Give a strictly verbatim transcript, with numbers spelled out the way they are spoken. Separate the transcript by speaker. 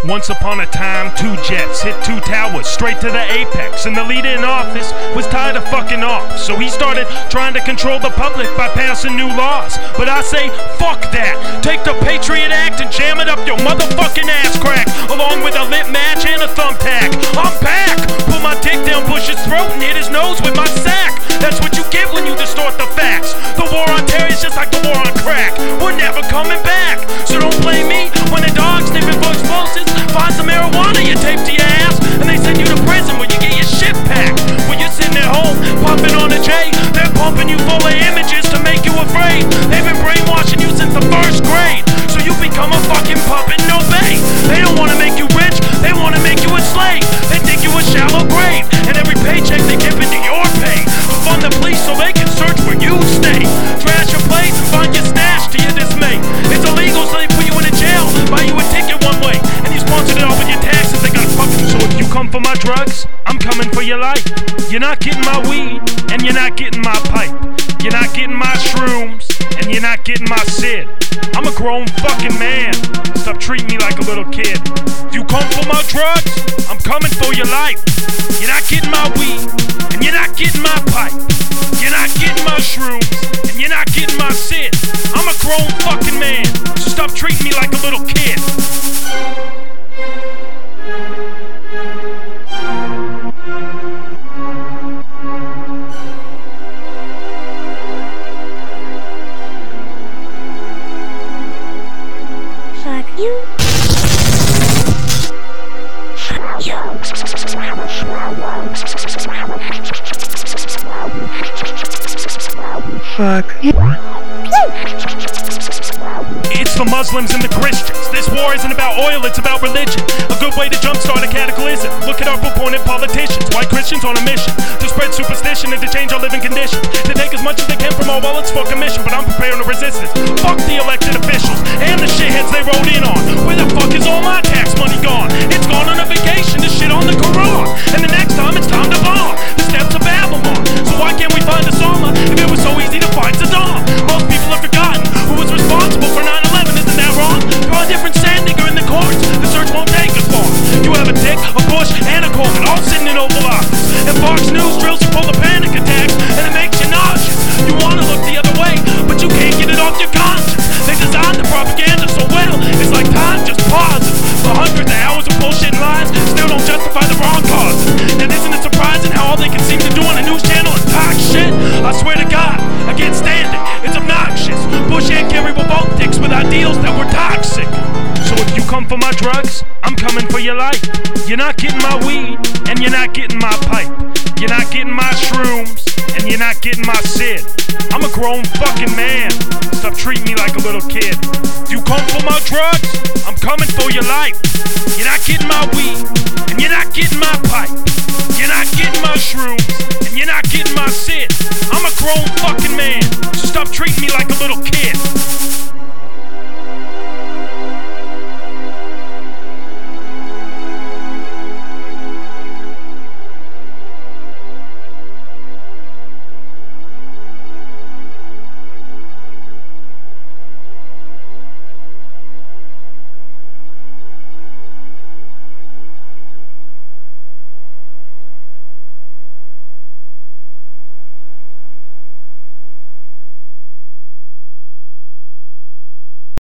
Speaker 1: Once upon a time, two jets hit two towers straight to the apex, and the leader in office was tired of fucking off, so he started trying to control the public by passing new laws. But I say, fuck that. Take the Patriot Act and jam it up your motherfucking ass crack, along with a lit match and a thumbtack. I'm back! Put my dick down Bush's throat and hit his nose with my sack. That's what you get when you distort the facts. The war on terror is just like the war on crack. We're never coming back. So don't blame me when the dog sniffing for explosives finds some marijuana you tape to your ass, and they send you to prison where you get your shit packed. When you're sitting at home pumping on a J, they're pumping you full of images to make you afraid. They've been brainwashing you since the first grade, so you become a fucking puppet and obey. They don't want to make you rich, they want to make you a slave. They dig you a shallow grave, and every paycheck they dip into your pay to fund the police so they can search where you stay. Trash your place and find your stash to your dismay. It's illegal, so they put you in a jail, buy you a ticket one way, and you sponsored it all with your taxes. They gotta fuck you. So if you come for my drugs, I'm coming for your life. You're not getting my weed, and you're not getting my pipe. You're not getting my shrooms, and you're not getting my Sid. I'm a grown fucking man. Stop treating me like a little kid. If you come for my drugs, I'm coming for your life. You're not getting my weed, and you're not getting my pipe. You're not getting my shrooms, and you're not getting my Sid. I'm a grown fucking man, so stop treating me like a little kid.
Speaker 2: Fuck you. Fuck you.
Speaker 3: Fuck you.
Speaker 1: It's the Muslims and the Christians. This war isn't about oil, it's about religion. A good way to jumpstart a cataclysm. Look at our proponent politicians, white Christians on a mission to spread superstition and to change our living conditions, to take as much as they can from our wallets for commission. But I'm preparing to resist this. Fuck the elected officials and the shitheads they rode in on. Where the fuck is all my tax money gone? It's gone on a vacation to shit on the Quran, and the next time it's time to bomb the steps of Babylon. So why can't we find Osama if it was so easy to find Saddam? Most people have forgotten who was responsible for nine eleven. Isn't that wrong? Throw a different sand nigger in the courts. The search won't take us far. You have a Dick, a Bush, and a Coleman all sitting in Oval Office, and Fox News drills you full of panic attacks, and it makes you nauseous. You want to look the other way, but you can't get it off your conscience. They designed the propaganda so well, it's like time just pauses. For hundreds of hours of bullshit and lies still don't justify the wrong causes. And isn't it surprising how all they can seem to do on a news channel is talk shit? I swear to God, I can't stand it. It's obnoxious. Bush and Kerry were both dicks with ideals that were toxic. So if you come for my drugs, I'm coming for your life. You're not getting my weed, and you're not getting my pipe. You're not getting my shrooms, and you're not getting my Sid. I'm a grown fucking man. Stop treating me like a little kid. If you come for my drugs, I'm coming for your life. You're not getting my weed, and you're not getting my pipe. You're not getting my shrooms, and you're not getting my Sid. I'm a grown fucking man, so stop treating me like a little kid.